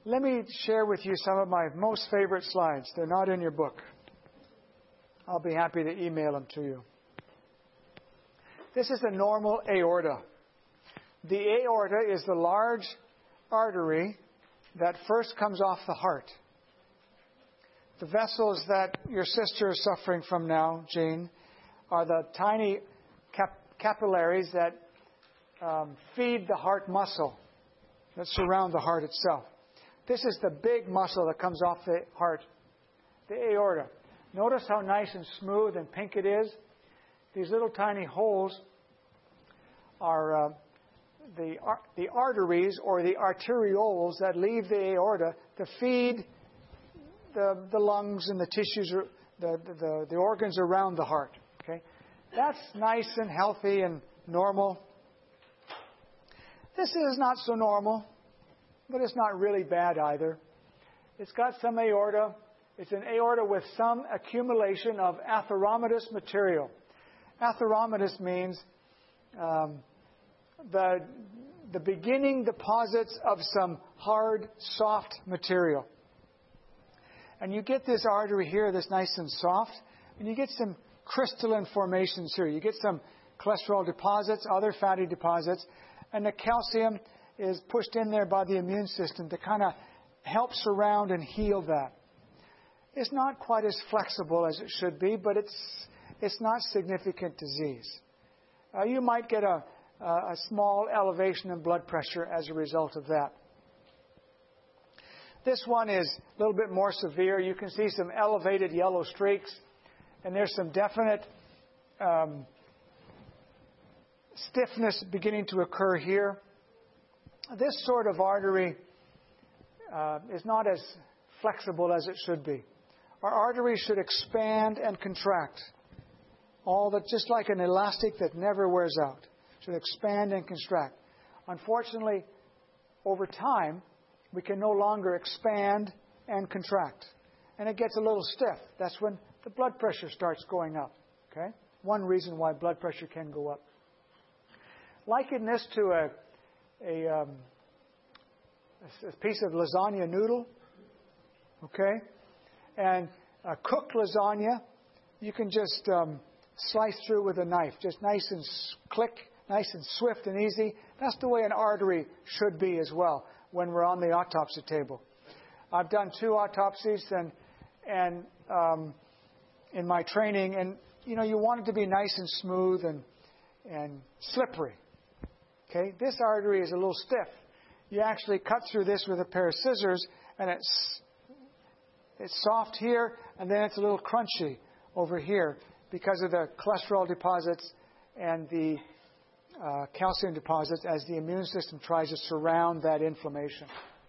Let me share with you some of my most favorite slides. They're not in your book. I'll be happy to email them to you. This is the normal aorta. The aorta is the large artery that first comes off the heart. The vessels that your sister is suffering from now, Jean, are the tiny capillaries that feed the heart muscle that surround the heart itself. This is the big muscle that comes off the heart, the aorta. Notice how nice and smooth and pink it is. These little tiny holes are the arteries or the arterioles that leave the aorta to feed the lungs and the tissues, the organs around the heart. Okay, that's nice and healthy and normal. This is not so normal, but it's not really bad either. It's got some aorta. It's an aorta with some accumulation of atheromatous material. Atheromatous means the beginning deposits of some hard, soft material. And you get this artery here that's nice and soft, and you get some crystalline formations here. You get some cholesterol deposits, other fatty deposits, and the calcium is pushed in there by the immune system to kind of help surround and heal that. It's not quite as flexible as it should be, but it's not significant disease. You might get a small elevation in blood pressure as a result of that. This one is a little bit more severe. You can see some elevated yellow streaks, and there's some definite stiffness beginning to occur here. This sort of artery is not as flexible as it should be. Our arteries should expand and contract. Just like an elastic that never wears out. Should expand and contract. Unfortunately, over time, we can no longer expand and contract. And it gets a little stiff. That's when the blood pressure starts going up. Okay? One reason why blood pressure can go up. Liken this to a piece of lasagna noodle. Okay? And a cooked lasagna, you can just slice through with a knife. Just nice and nice and swift and easy. That's the way an artery should be as well when we're on the autopsy table. I've done 2 autopsies and in my training, and you want it to be nice and smooth and slippery. Okay, this artery is a little stiff. You actually cut through this with a pair of scissors, and it's soft here, and then it's a little crunchy over here because of the cholesterol deposits and the calcium deposits as the immune system tries to surround that inflammation.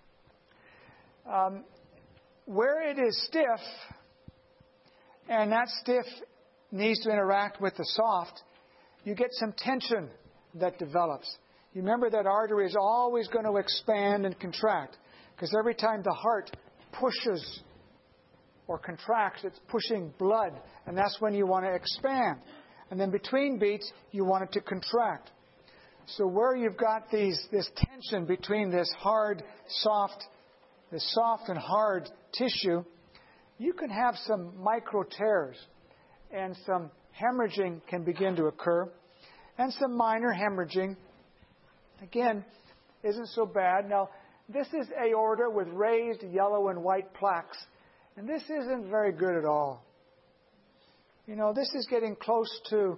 Where it is stiff, and that stiff needs to interact with the soft, you get some tension that develops. You remember that artery is always going to expand and contract because every time the heart pushes or contracts, it's pushing blood, and that's when you want to expand. And then between beats, you want it to contract. So where you've got this tension between this soft and hard tissue, you can have some micro tears, and some hemorrhaging can begin to occur, and some minor hemorrhaging, again, isn't so bad. Now, this is aorta with raised yellow and white plaques, and this isn't very good at all. This is getting close to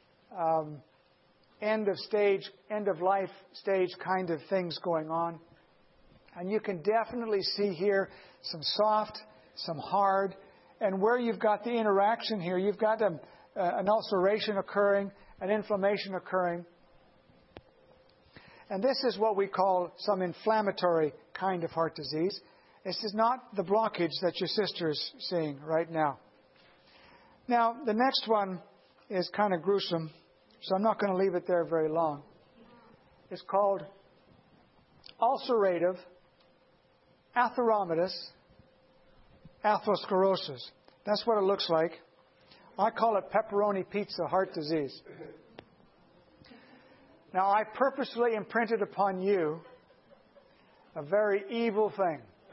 end of life stage kind of things going on. And you can definitely see here some soft, some hard, and where you've got the interaction here, you've got an ulceration occurring, an inflammation occurring. And this is what we call some inflammatory kind of heart disease. This is not the blockage that your sister is seeing right now. Now, the next one is kind of gruesome, so I'm not going to leave it there very long. It's called ulcerative atheromatous atherosclerosis. That's what it looks like. I call it pepperoni pizza heart disease. Now, I purposely imprinted upon you a very evil thing.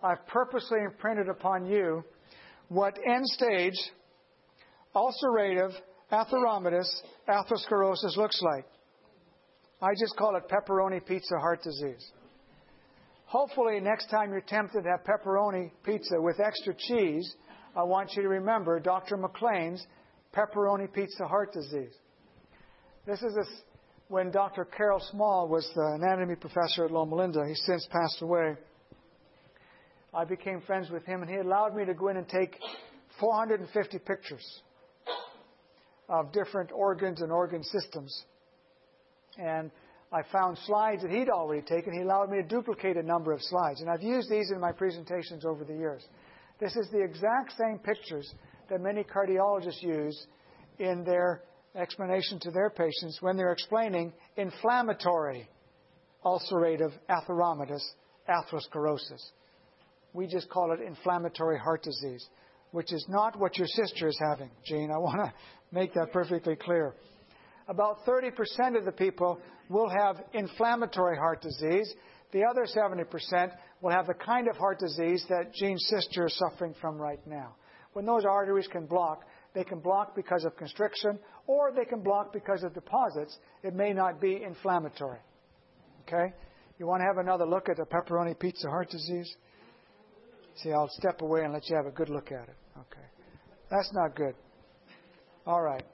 I've purposely imprinted upon you what end-stage ulcerative atheromatous atherosclerosis looks like. I just call it pepperoni pizza heart disease. Hopefully, next time you're tempted to have pepperoni pizza with extra cheese, I want you to remember Dr. McLean's pepperoni pizza heart disease. This is when Dr. Carol Small was the anatomy professor at Loma Linda. He's since passed away. I became friends with him, and he allowed me to go in and take 450 pictures of different organs and organ systems. And I found slides that he'd already taken. He allowed me to duplicate a number of slides. And I've used these in my presentations over the years. This is the exact same pictures that many cardiologists use in their explanation to their patients when they're explaining inflammatory ulcerative atheromatous atherosclerosis. We just call it inflammatory heart disease, which is not what your sister is having, Jean. I want to make that perfectly clear. About 30% of the people will have inflammatory heart disease. The other 70% will have the kind of heart disease that Jean's sister is suffering from right now. When those arteries can block, they can block because of constriction, or they can block because of deposits. It may not be inflammatory. Okay? You want to have another look at the pepperoni pizza heart disease? See, I'll step away and let you have a good look at it. Okay. That's not good. All right.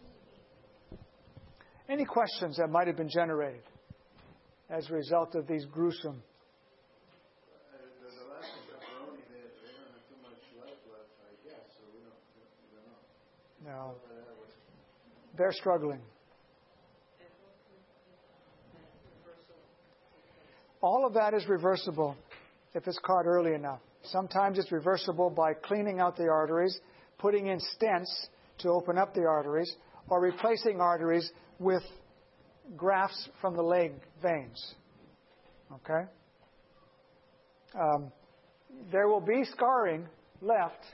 Any questions that might have been generated as a result of these gruesome? The last pepperoni, they don't have too much life left, I guess, so we don't know. No. They're struggling. All of that is reversible if it's caught early enough. Sometimes it's reversible by cleaning out the arteries, putting in stents to open up the arteries, or replacing arteries with grafts from the leg veins. Okay? There will be scarring left.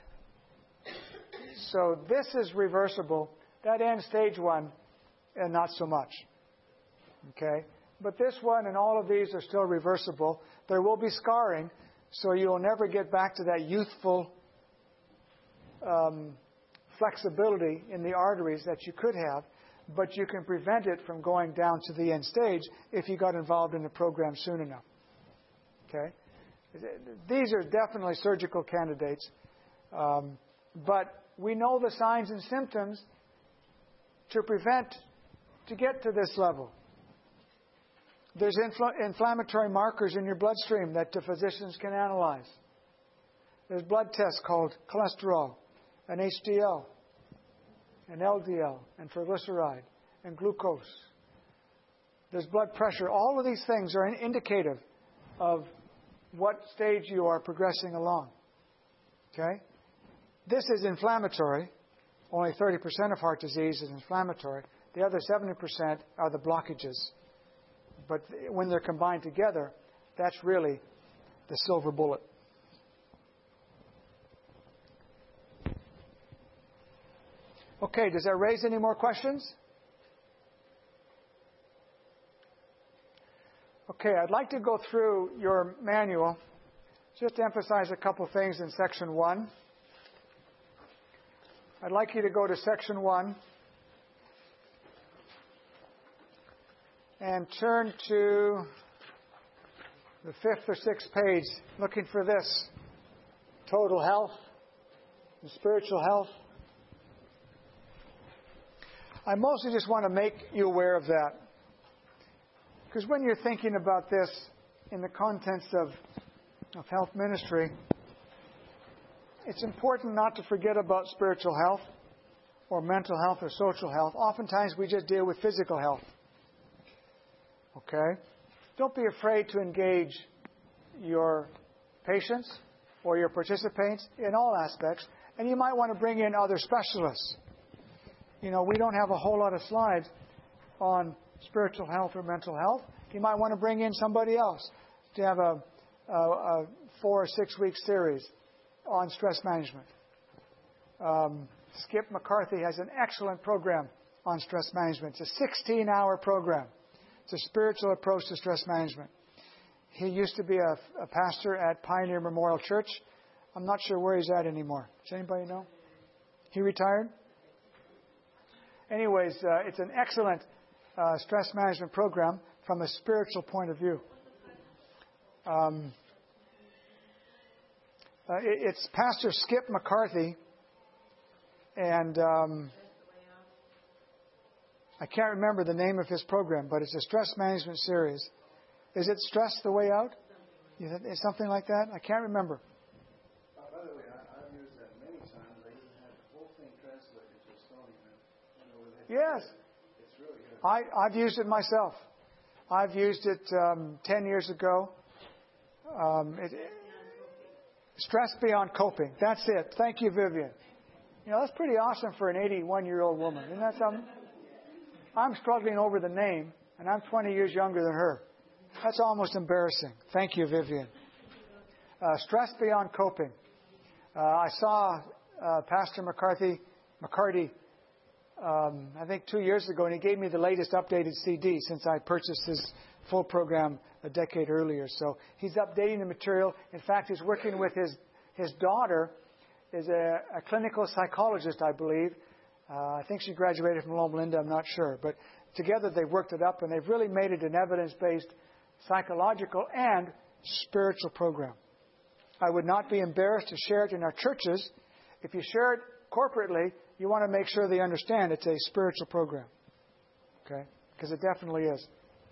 So this is reversible. That end stage one, and not so much. Okay? But this one and all of these are still reversible. There will be scarring, so you'll never get back to that youthful flexibility in the arteries that you could have, but you can prevent it from going down to the end stage if you got involved in the program soon enough. Okay? These are definitely surgical candidates, but we know the signs and symptoms to get to this level. There's inflammatory markers in your bloodstream that the physicians can analyze. There's blood tests called cholesterol, and HDL, and LDL, and triglyceride, and glucose. There's blood pressure. All of these things are indicative of what stage you are progressing along. Okay? This is inflammatory. Only 30% of heart disease is inflammatory. The other 70% are the blockages. But when they're combined together, that's really the silver bullet. Okay, does that raise any more questions? Okay, I'd like to go through your manual just to emphasize a couple things in Section 1. I'd like you to go to Section 1 and turn to the 5th or 6th page, looking for this: total health and spiritual health. I mostly just want to make you aware of that, because when you're thinking about this in the context of health ministry, it's important not to forget about spiritual health or mental health or social health. Oftentimes we just deal with physical health. Okay? Don't be afraid to engage your patients or your participants in all aspects. And you might want to bring in other specialists. You know, we don't have a whole lot of slides on spiritual health or mental health. You might want to bring in somebody else to have a 4 or 6 week series on stress management. Skip McCarthy has an excellent program on stress management. It's a 16-hour program. It's a spiritual approach to stress management. He used to be a pastor at Pioneer Memorial Church. I'm not sure where he's at anymore. Does anybody know? He retired? Anyways, it's an excellent stress management program from a spiritual point of view. It's Pastor Skip McCarthy, and I can't remember the name of his program, but it's a stress management series. Is it Stress the Way Out? Is something like that? I can't remember. By the way, I've used that many times. I even had the whole thing translated to Estonian. Yes. It's really good. I've used it myself. I've used it 10 years ago. Stress Beyond Coping. That's it. Thank you, Vivian. That's pretty awesome for an 81-year-old woman. Isn't that something? I'm struggling over the name, and I'm 20 years younger than her. That's almost embarrassing. Thank you, Vivian. Stress Beyond Coping. I saw Pastor McCarty, I think 2 years ago, and he gave me the latest updated CD since I purchased his full program a decade earlier. So he's updating the material. In fact, he's working with his daughter, is a clinical psychologist, I believe. I think she graduated from Loma Linda, I'm not sure. But together they've worked it up, and they've really made it an evidence-based psychological and spiritual program. I would not be embarrassed to share it in our churches. If you share it corporately, you want to make sure they understand it's a spiritual program. Okay? Because it definitely is.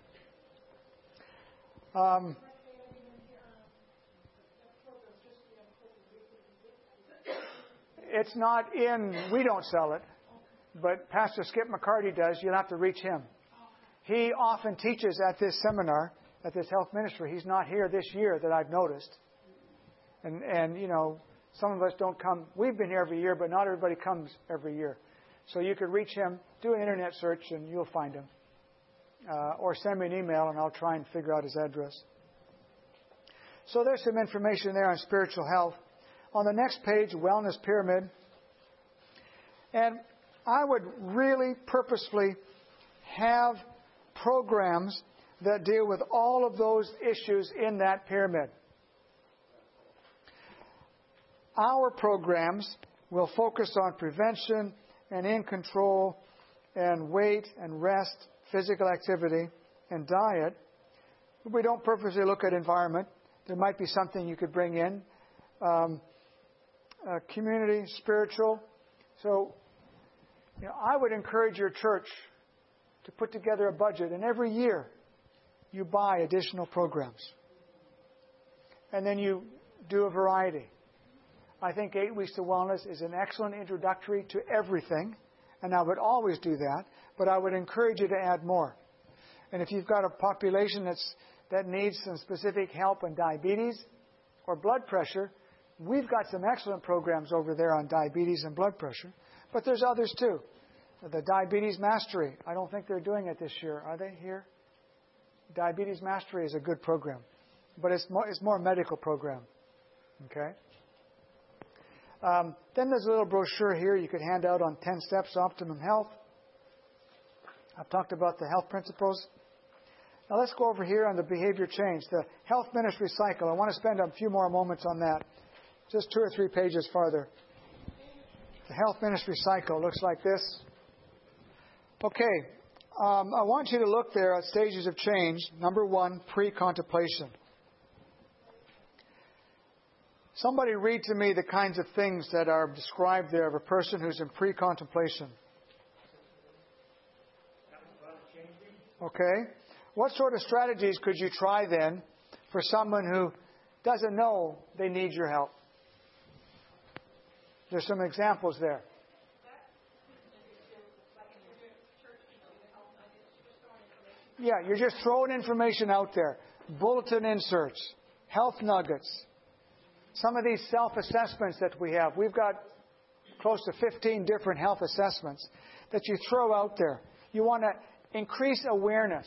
It's not we don't sell it, but Pastor Skip McCarty does. You'll have to reach him. He often teaches at this seminar, at this health ministry. He's not here this year that I've noticed. And some of us don't come. We've been here every year, but not everybody comes every year. So you could reach him, do an internet search, and you'll find him. Or send me an email, and I'll try and figure out his address. So there's some information there on spiritual health. On the next page, Wellness Pyramid. And I would really purposefully have programs that deal with all of those issues in that pyramid. Our programs will focus on prevention and in control and weight and rest, physical activity, and diet. We don't purposely look at environment. There might be something you could bring in. Community, spiritual. So, I would encourage your church to put together a budget, and every year you buy additional programs. And then you do a variety. I think 8 Weeks to Wellness is an excellent introductory to everything, and I would always do that, but I would encourage you to add more. And if you've got a population that needs some specific help on diabetes or blood pressure, we've got some excellent programs over there on diabetes and blood pressure, but there's others too. The Diabetes Mastery, I don't think they're doing it this year. Are they here? Diabetes Mastery is a good program, but it's more a medical program. Okay? Then there's a little brochure here you could hand out on 10 steps to optimum health. I've talked about the health principles. Now let's go over here on the behavior change, the health ministry cycle. I want to spend a few more moments on that. Just 2 or 3 pages farther. The health ministry cycle looks like this. Okay, I want you to look there at stages of change. Number 1, pre-contemplation. Somebody read to me the kinds of things that are described there of a person who's in pre-contemplation. Okay. What sort of strategies could you try then for someone who doesn't know they need your help? There's some examples there. Yeah, you're just throwing information out there. Bulletin inserts, health nuggets. Some of these self-assessments that we have, we've got close to 15 different health assessments that you throw out there. You want to increase awareness.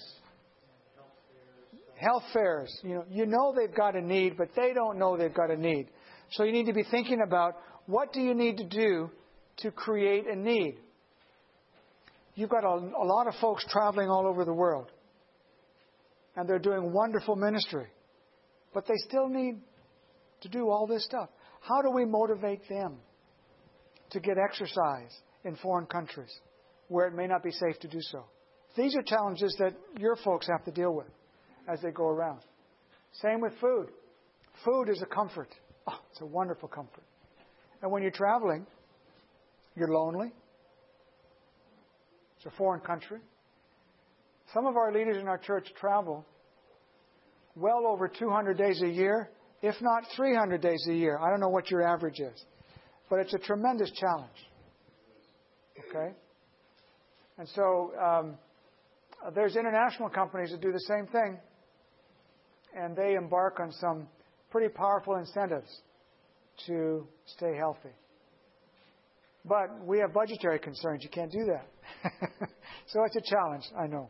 Health fairs. You know they've got a need, but they don't know they've got a need. So you need to be thinking about, what do you need to do to create a need? You've got a lot of folks traveling all over the world. And they're doing wonderful ministry. But they still need to do all this stuff. How do we motivate them to get exercise in foreign countries where it may not be safe to do so? These are challenges that your folks have to deal with as they go around. Same with food. Food is a comfort. Oh, it's a wonderful comfort. And when you're traveling, you're lonely. It's a foreign country. Some of our leaders in our church travel well over 200 days a year, if not 300 days a year. I don't know what your average is. But it's a tremendous challenge. Okay? And so there's international companies that do the same thing. And they embark on some pretty powerful incentives to stay healthy. But we have budgetary concerns. You can't do that. So it's a challenge, I know.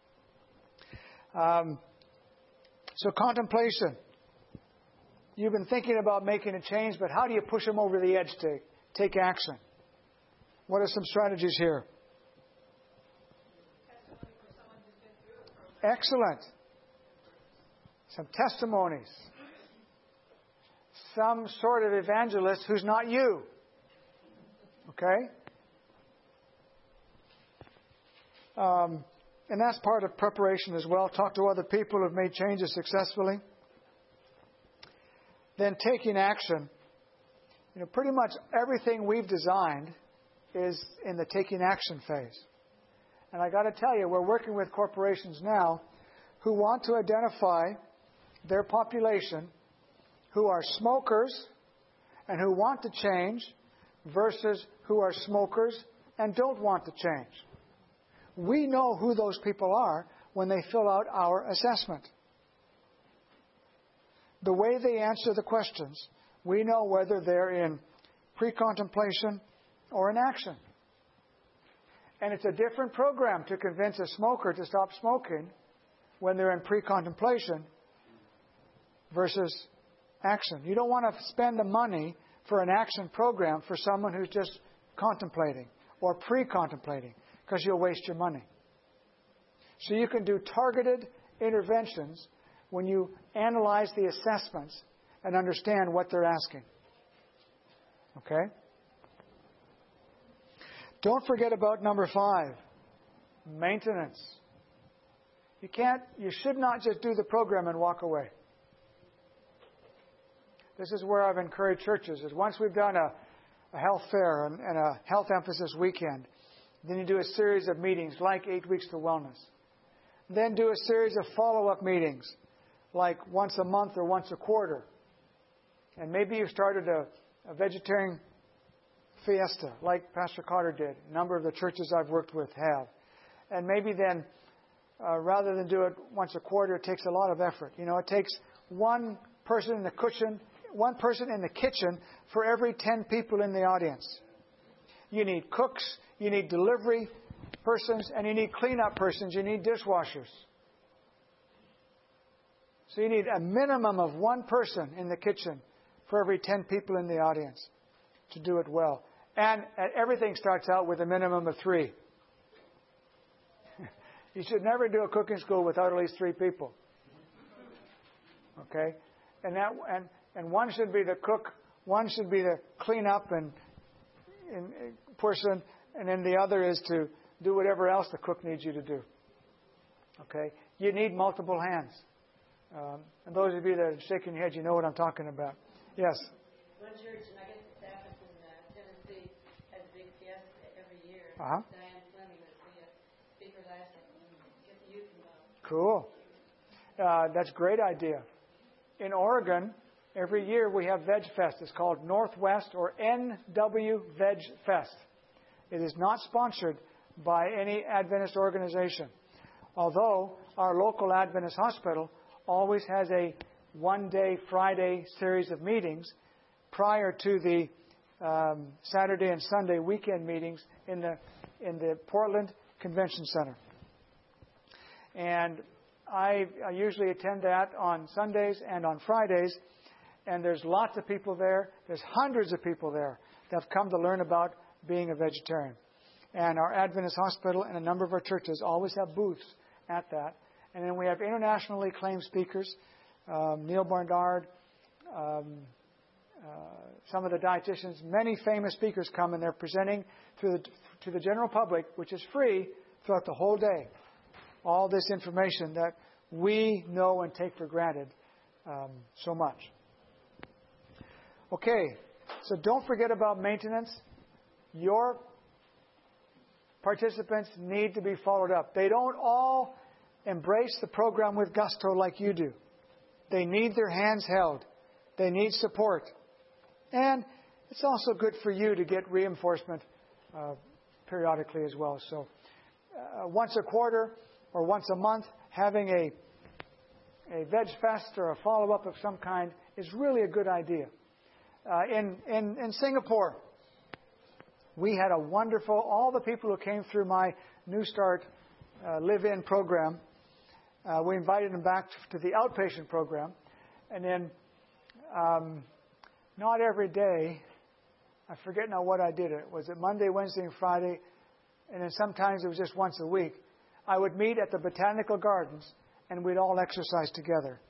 So contemplation. You've been thinking about making a change, but how do you push them over the edge to take action? What are some strategies here? Excellent. Some testimonies. Some sort of evangelist who's not you. Okay? And that's part of preparation as well. Talk to other people who've made changes successfully. Then taking action. You know, pretty much everything we've designed is in the taking action phase. And I got to tell you, we're working with corporations now who want to identify their population who are smokers and who want to change versus who are smokers and don't want to change. We know who those people are when they fill out our assessment. The way they answer the questions, we know whether they're in pre-contemplation or in action. And it's a different program to convince a smoker to stop smoking when they're in pre-contemplation versus action. You don't want to spend the money for an action program for someone who's just contemplating or pre-contemplating, because you'll waste your money. So you can do targeted interventions when you analyze the assessments and understand what they're asking. Okay? Don't forget about number 5, maintenance. You should not just do the program and walk away. This is where I've encouraged churches, is once we've done a health fair and a health emphasis weekend, then you do a series of meetings like 8 Weeks to Wellness. Then do a series of follow-up meetings like once a month or once a quarter. And maybe you've started a vegetarian fiesta like Pastor Carter did. A number of the churches I've worked with have. And maybe then, rather than do it once a quarter, it takes a lot of effort. You know, it takes one person in the kitchen for every 10 people in the audience. You need cooks, you need delivery persons, and you need cleanup persons. You need dishwashers. So you need a minimum of one person in the kitchen for every 10 people in the audience to do it well. And everything starts out with a minimum of 3. You should never do a cooking school without at least 3 people. Okay? And one should be the cook, one should be the cleanup and person, and then the other is to do whatever else the cook needs you to do. Okay? You need multiple hands. And those of you that are shaking your head, you know what I'm talking about. Yes? One church, and I guess it's Baptist in Tennessee, has a big fiesta every year. Uh-huh. Diane Fleming was the speaker last night. Get the youth involved. Cool. That's a great idea. In Oregon, every year we have Veg Fest. It's called Northwest or NW Veg Fest. It is not sponsored by any Adventist organization. Although our local Adventist hospital always has a one-day Friday series of meetings prior to the Saturday and Sunday weekend meetings in the Portland Convention Center. And I usually attend that on Sundays and on Fridays, and there's lots of people there. There's hundreds of people there that have come to learn about being a vegetarian. And our Adventist hospital and a number of our churches always have booths at that. And then we have internationally acclaimed speakers. Neil Barnard, some of the dietitians, many famous speakers come and they're presenting to the general public, which is free throughout the whole day, all this information that we know and take for granted so much. Okay, so don't forget about maintenance. Your participants need to be followed up. They don't all embrace the program with gusto like you do. They need their hands held. They need support. And it's also good for you to get reinforcement periodically as well. So once a quarter or once a month, having a veg fest or a follow-up of some kind is really a good idea. In Singapore, we had a wonderful, all the people who came through my New Start live-in program, we invited them back to the outpatient program. And then not every day, I forget now what I did. Was it Monday, Wednesday, and Friday? And then sometimes it was just once a week. I would meet at the Botanical Gardens, and we'd all exercise together.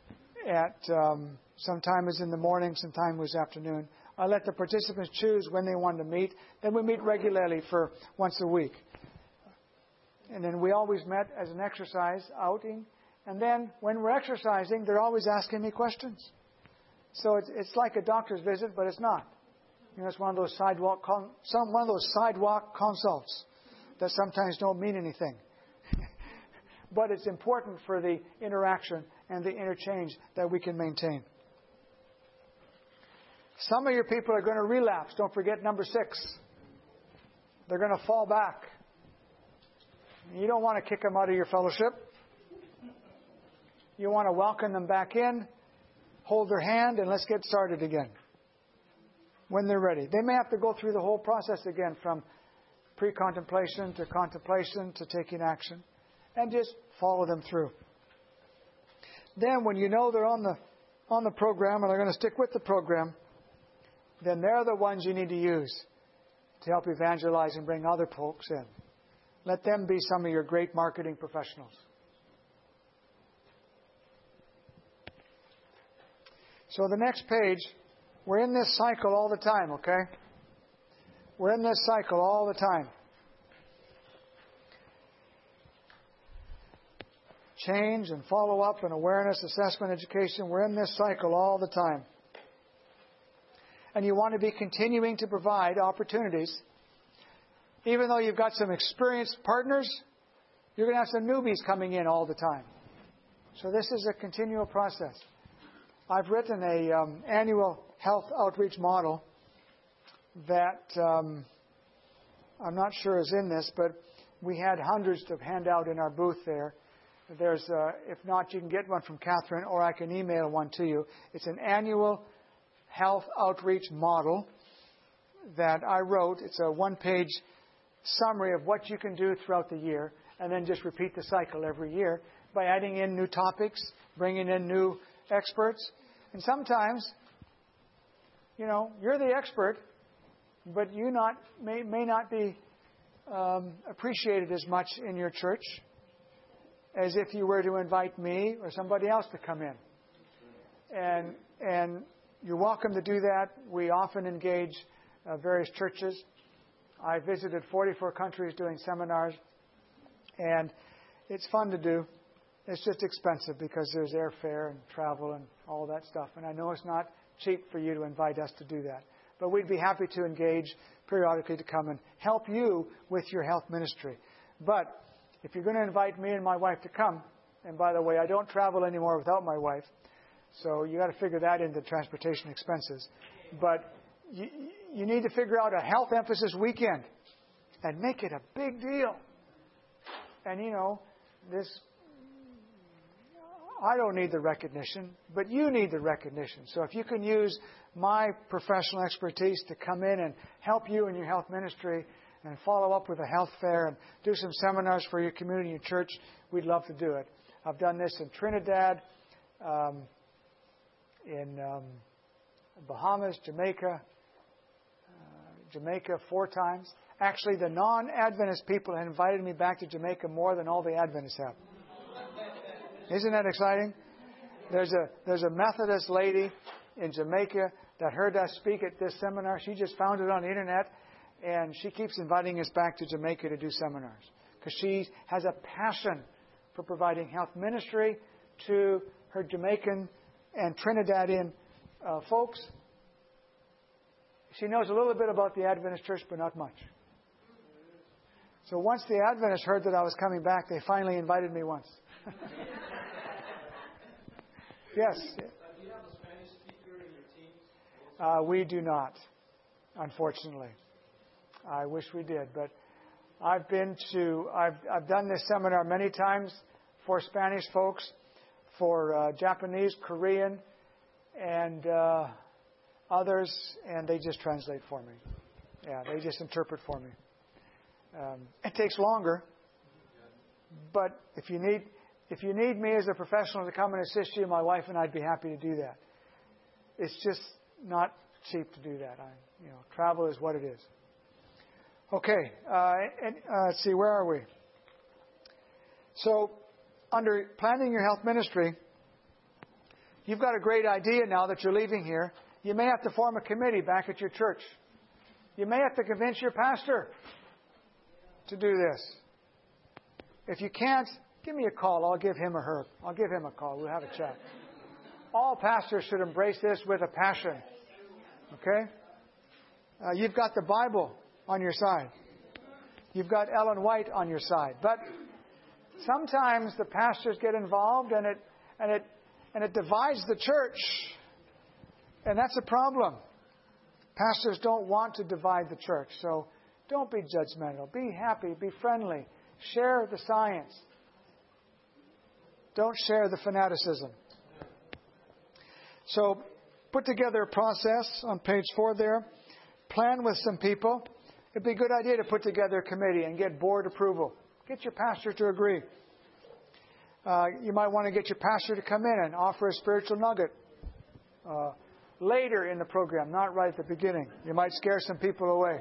Sometime was in the morning, sometime was afternoon. I let the participants choose when they wanted to meet. Then we meet regularly for once a week. And then we always met as an exercise outing. And then when we're exercising, they're always asking me questions. So it's like a doctor's visit, but it's not. It's one of those sidewalk consults that sometimes don't mean anything. But it's important for the interaction and the interchange that we can maintain. Some of your people are going to relapse. Don't forget number 6. They're going to fall back. You don't want to kick them out of your fellowship. You want to welcome them back in, hold their hand, and let's get started again when they're ready. They may have to go through the whole process again, from pre-contemplation to contemplation to taking action, and just follow them through. Then when you know they're on the program and they're going to stick with the program, then they're the ones you need to use to help evangelize and bring other folks in. Let them be some of your great marketing professionals. So the next page, we're in this cycle all the time, okay? We're in this cycle all the time. Change and follow-up and awareness, assessment, education. We're in this cycle all the time. And you want to be continuing to provide opportunities. Even though you've got some experienced partners, you're going to have some newbies coming in all the time. So this is a continual process. I've written an annual health outreach model that I'm not sure is in this, but we had hundreds to hand out in our booth there. There's, if not, you can get one from Catherine, or I can email one to you. It's an annual health outreach model that I wrote. It's a one-page summary of what you can do throughout the year, and then just repeat the cycle every year by adding in new topics, bringing in new experts. And sometimes, you're the expert, but you may not be appreciated as much in your church as if you were to invite me or somebody else to come in. And you're welcome to do that. We often engage various churches. I visited 44 countries doing seminars, and it's fun to do. It's just expensive because there's airfare and travel and all that stuff. And I know it's not cheap for you to invite us to do that. But we'd be happy to engage periodically to come and help you with your health ministry. But if you're going to invite me and my wife to come, and by the way, I don't travel anymore without my wife, so you got to figure that into transportation expenses. But you need to figure out a health emphasis weekend and make it a big deal. And I don't need the recognition, but you need the recognition. So if you can use my professional expertise to come in and help you in your health ministry and follow up with a health fair and do some seminars for your community and church, we'd love to do it. I've done this in Trinidad, in Bahamas, Jamaica 4 times. Actually, the non-Adventist people have invited me back to Jamaica more than all the Adventists have. Isn't that exciting? There's a Methodist lady in Jamaica that heard us speak at this seminar. She just found it on the internet, and she keeps inviting us back to Jamaica to do seminars because she has a passion for providing health ministry to her Jamaican and Trinidadian folks. She knows a little bit about the Adventist Church, but not much. So once the Adventists heard that I was coming back, they finally invited me once. Yes. Do you have a Spanish speaker in your team? We do not, unfortunately. I wish we did, but I've done this seminar many times for Spanish folks, for Japanese, Korean, and others, and they just translate for me. Yeah, they just interpret for me. It takes longer, but if you need me as a professional to come and assist you, my wife and I'd be happy to do that. It's just not cheap to do that. Travel is what it is. Okay, let's see, where are we? So, under planning your health ministry, you've got a great idea now that you're leaving here. You may have to form a committee back at your church. You may have to convince your pastor to do this. If you can't, give me a call. I'll give him or her. I'll give him a call. We'll have a chat. All pastors should embrace this with a passion. Okay? You've got the Bible on your side. You've got Ellen White on your side. But sometimes the pastors get involved and it divides the church. And that's a problem. Pastors don't want to divide the church. So don't be judgmental. Be happy. Be friendly. Share the science. Don't share the fanaticism. So put together a process on page 4 there. Plan with some people. It'd be a good idea to put together a committee and get board approval. Get your pastor to agree. You might want to get your pastor to come in and offer a spiritual nugget later in the program, not right at the beginning. You might scare some people away.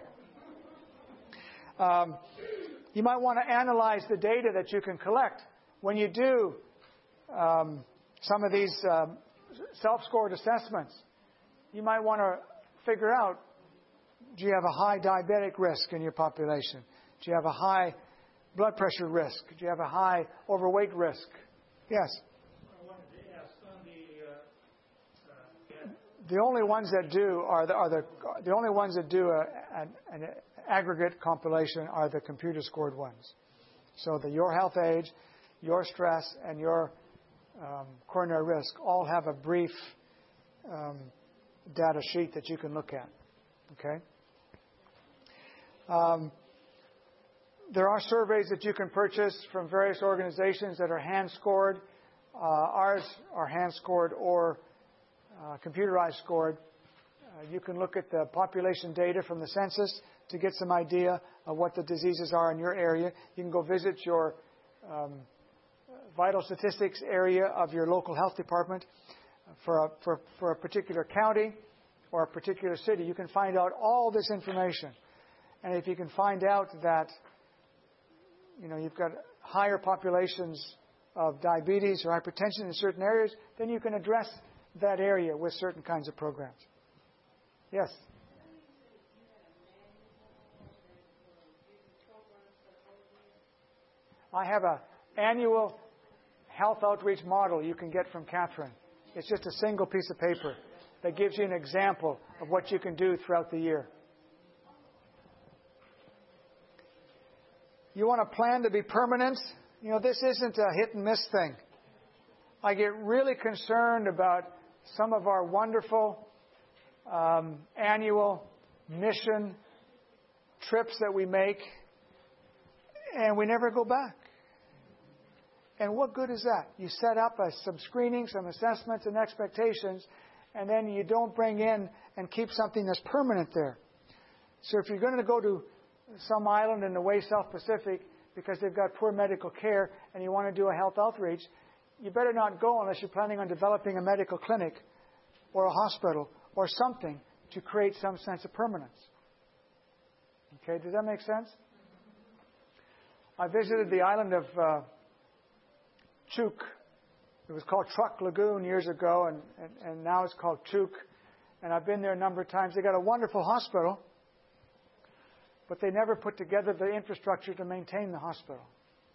You might want to analyze the data that you can collect. When you do some of these self-scored assessments, you might want to figure out, do you have a high diabetic risk in your population? Do you have a high blood pressure risk? Do you have a high overweight risk? Yes? I wanted to ask on the only ones that do are the only ones that do an aggregate compilation are the computer scored ones. So your health age, your stress, and your coronary risk all have a brief data sheet that you can look at. Okay? There are surveys that you can purchase from various organizations that are hand-scored. Ours are hand-scored or computerized scored. You can look at the population data from the census to get some idea of what the diseases are in your area. You can go visit your vital statistics area of your local health department for a particular county or a particular city. You can find out all this information. And if you can find out that you've got higher populations of diabetes or hypertension in certain areas, then you can address that area with certain kinds of programs. Yes? I have an annual health outreach model you can get from Catherine. It's just a single piece of paper that gives you an example of what you can do throughout the year. You want a plan to be permanent? This isn't a hit and miss thing. I get really concerned about some of our wonderful annual mission trips that we make, and we never go back. And what good is that? You set up some screenings, some assessments and expectations, and then you don't bring in and keep something that's permanent there. So if you're going to go to some island in the way South Pacific because they've got poor medical care and you want to do a health outreach, you better not go unless you're planning on developing a medical clinic or a hospital or something to create some sense of permanence. Okay, does that make sense? I visited the island of Chuuk It was called Truck Lagoon years ago, and now it's called Chuk. And I've been there a number of times. They got a wonderful hospital, but they never put together the infrastructure to maintain the hospital.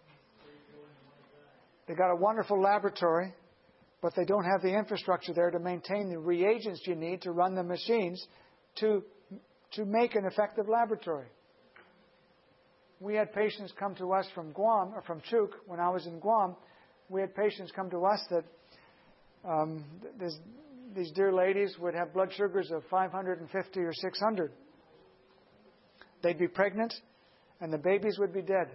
They got a wonderful laboratory, but they don't have the infrastructure there to maintain the reagents you need to run the machines to make an effective laboratory. We had patients come to us from Guam, or from Chuk, when I was in Guam. We had patients come to us that these dear ladies would have blood sugars of 550 or 600. They'd be pregnant, and the babies would be dead.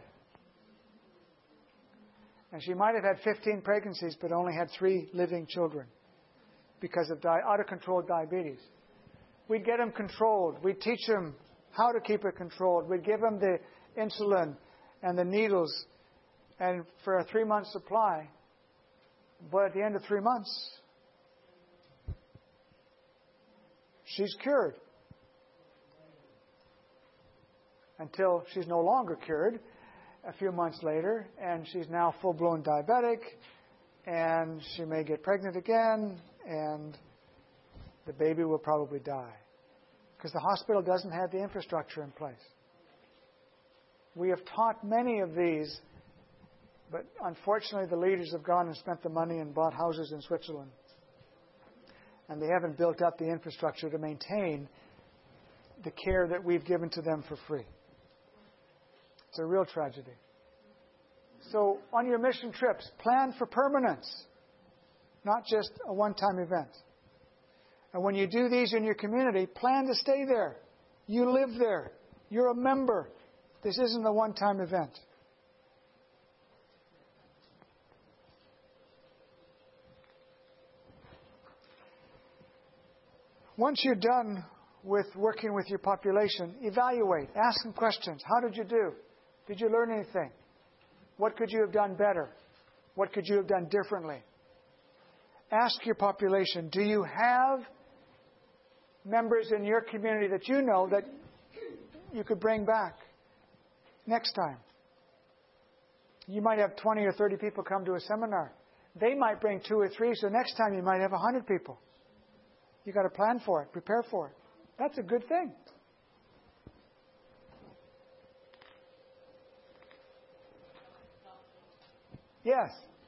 And she might have had 15 pregnancies, but only had 3 living children because of out-of-control diabetes. We'd get them controlled. We'd teach them how to keep it controlled. We'd give them the insulin and the needles, and for a 3-month supply. But at the end of 3 months, she's cured. Until she's no longer cured a few months later, and she's now full-blown diabetic, and she may get pregnant again, and the baby will probably die because the hospital doesn't have the infrastructure in place. We have taught many of these, but unfortunately the leaders have gone and spent the money and bought houses in Switzerland, and they haven't built up the infrastructure to maintain the care that we've given to them for free. It's a real tragedy. So on your mission trips, plan for permanence, not just a one-time event. And when you do these in your community, plan to stay there. You live there. You're a member. This isn't a one-time event. Once you're done with working with your population, evaluate. Ask them questions. How did you do? Did you learn anything? What could you have done better? What could you have done differently? Ask your population, do you have members in your community that you know that you could bring back next time? You might have 20 or 30 people come to a seminar. They might bring 2 or 3, so next time you might have 100 people. You've got to plan for it, prepare for it. That's a good thing. Yes.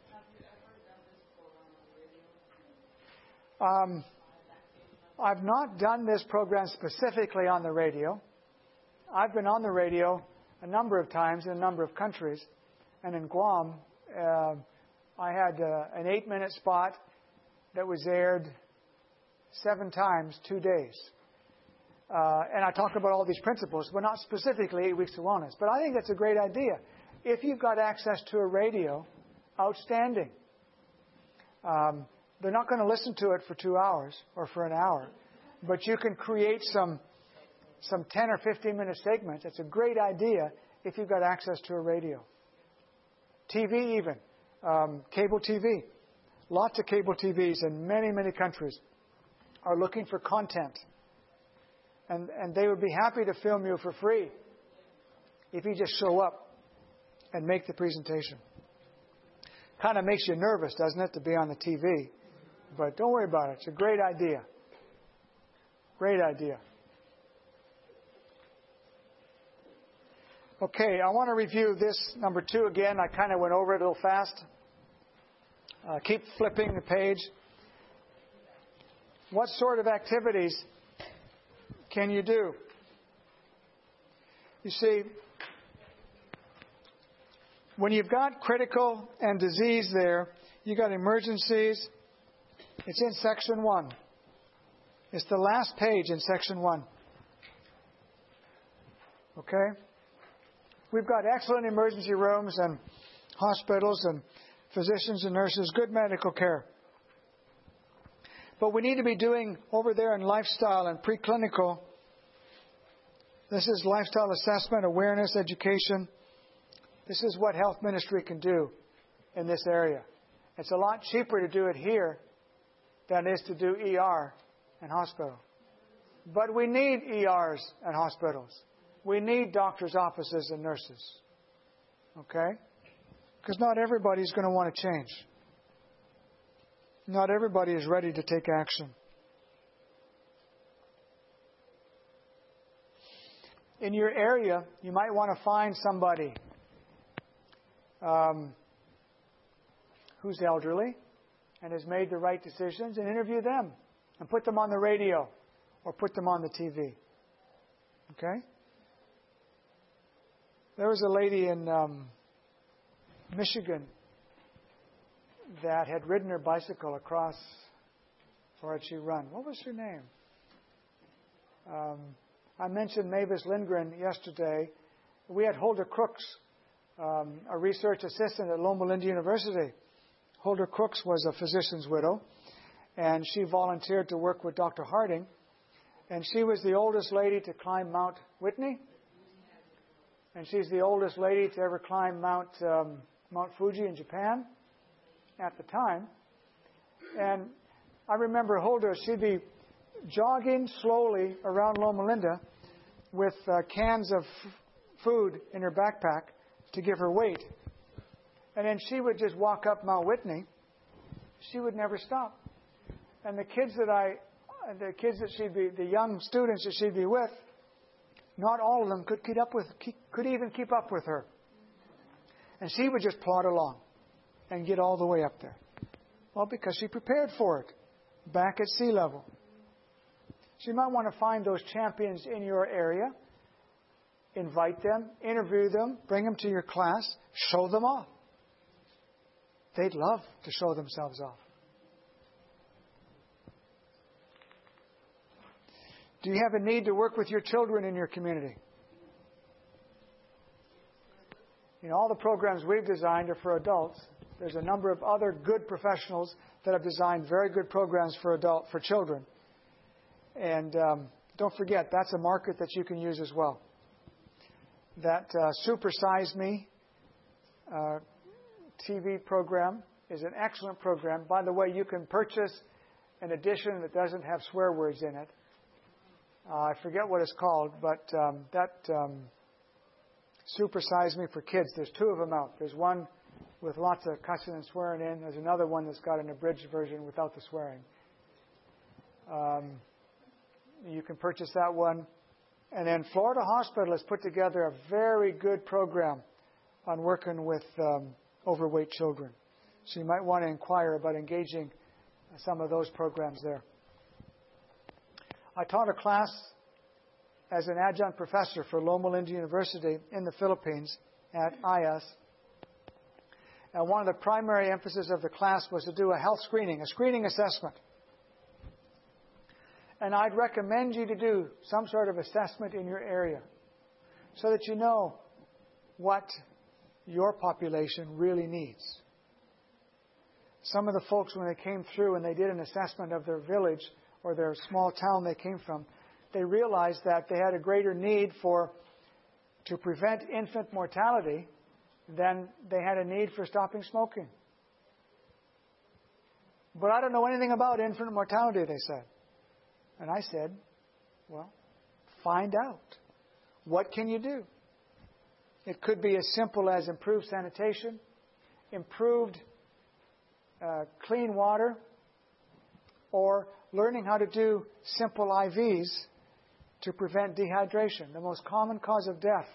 I've not done this program specifically on the radio. I've been on the radio a number of times in a number of countries. And in Guam, I had an 8-minute spot that was aired 7 times, 2 days. And I talk about all these principles, but not specifically 8 weeks to wellness. But I think that's a great idea. If you've got access to a radio, outstanding. They're not going to listen to it for 2 hours or for an hour, but you can create some 10 or 15-minute segments. It's a great idea if you've got access to a radio. TV even, cable TV. Lots of cable TVs in many, many countries are looking for content. And they would be happy to film you for free if you just show up and make the presentation. Kind of makes you nervous, doesn't it, to be on the TV? But don't worry about it. It's a great idea. Great idea. Okay, I want to review this number 2 again. I kind of went over it a little fast. Keep flipping the page. What sort of activities can you do? You see, when you've got critical and disease there, you've got emergencies. It's in section 1. It's the last page in section 1. Okay? We've got excellent emergency rooms and hospitals and physicians and nurses, good medical care. But we need to be doing over there in lifestyle and preclinical. This is lifestyle assessment, awareness, education. This is what health ministry can do in this area. It's a lot cheaper to do it here than it is to do ER and hospital. But we need ERs and hospitals. We need doctors' offices and nurses. Okay? Because not everybody's going to want to change. Not everybody is ready to take action. In your area, you might want to find somebody who's elderly and has made the right decisions and interview them and put them on the radio or put them on the TV. Okay? There was a lady in Michigan that had ridden her bicycle across, or had she run? What was her name? I mentioned Mavis Lindgren yesterday. We had Hulda Crooks, a research assistant at Loma Linda University. Hulda Crooks was a physician's widow, and she volunteered to work with Dr. Harding. And she was the oldest lady to climb Mount Whitney. And she's the oldest lady to ever climb Mount Fuji in Japan at the time. And I remember Hulda, she'd be jogging slowly around Loma Linda with cans of food in her backpack to give her weight. And then she would just walk up Mount Whitney. She would never stop. And the young students that she'd be with, not all of them could even keep up with her. And she would just plod along and get all the way up there. Well, because she prepared for it, back at sea level. So you might want to find those champions in your area, invite them, interview them, bring them to your class, show them off. They'd love to show themselves off. Do you have a need to work with your children in your community? You know, all the programs we've designed are for adults. There's a number of other good professionals that have designed very good programs for children. And don't forget, that's a market that you can use as well. That Super Size Me TV program is an excellent program. By the way, you can purchase an edition that doesn't have swear words in it. I forget what it's called, but Super Size Me for Kids, there's two of them out. There's one with lots of cussing and swearing in. There's another one that's got an abridged version without the swearing. You can purchase that one. And then Florida Hospital has put together a very good program on working with overweight children. So you might want to inquire about engaging some of those programs there. I taught a class as an adjunct professor for Loma Linda University in the Philippines at IS. And one of the primary emphasis of the class was to do a health screening, a screening assessment. And I'd recommend you to do some sort of assessment in your area so that you know what your population really needs. Some of the folks, when they came through and they did an assessment of their village or their small town they came from, they realized that they had a greater need to prevent infant mortality than they had a need for stopping smoking. But I don't know anything about infant mortality, they said. And I said, well, find out. What can you do? It could be as simple as improved sanitation, improved clean water, or learning how to do simple IVs to prevent dehydration. The most common cause of death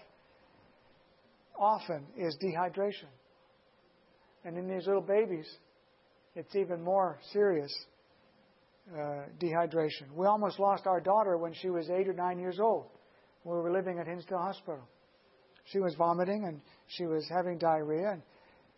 often is dehydration. And in these little babies, it's even more serious, dehydration. We almost lost our daughter when she was 8 or 9 years old. We were living at Hinsdale Hospital. She was vomiting and she was having diarrhea. And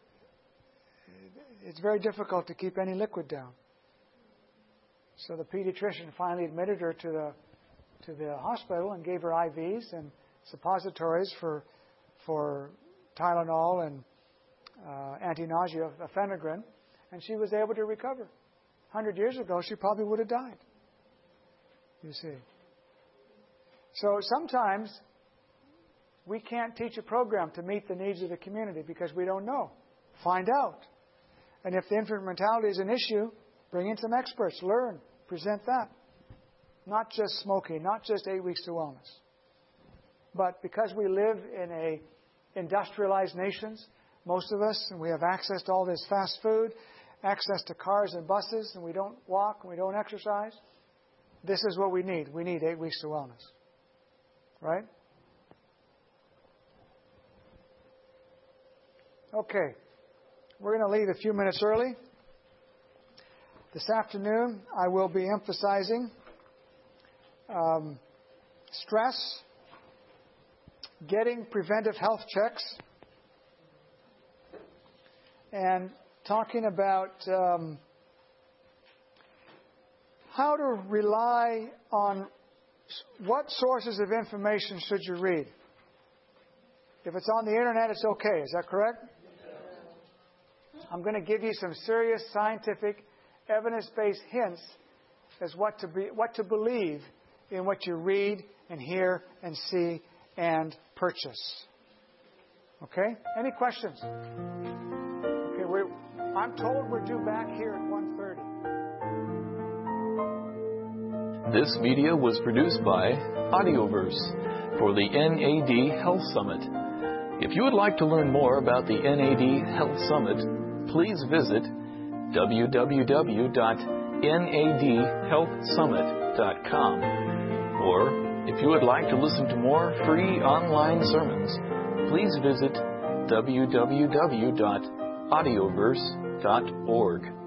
it's very difficult to keep any liquid down. So the pediatrician finally admitted her to the hospital and gave her IVs and suppositories for Tylenol and anti-nausea, ephedrine, and she was able to recover. 100 years ago, she probably would have died. You see. So sometimes we can't teach a program to meet the needs of the community because we don't know. Find out. And if the infant mortality is an issue, bring in some experts, learn, present that. Not just smoking, not just 8 weeks to wellness. But because we live in industrialized nations, most of us, and we have access to all this fast food, access to cars and buses, and we don't walk, and we don't exercise, this is what we need. We need 8 weeks to wellness. Right? Okay. We're going to leave a few minutes early. This afternoon, I will be emphasizing stress, getting preventive health checks, and talking about how to rely on what sources of information should you read. If it's on the internet, it's okay. Is that correct? I'm going to give you some serious scientific, evidence-based hints as what to believe in what you read and hear and see and purchase. Okay? Any questions? Okay, I'm told we're due back here at 1:30. This media was produced by Audioverse for the NAD Health Summit. If you would like to learn more about the NAD Health Summit, please visit www.nadhealthsummit.com. Or, if you would like to listen to more free online sermons, please visit www.audioverse.org.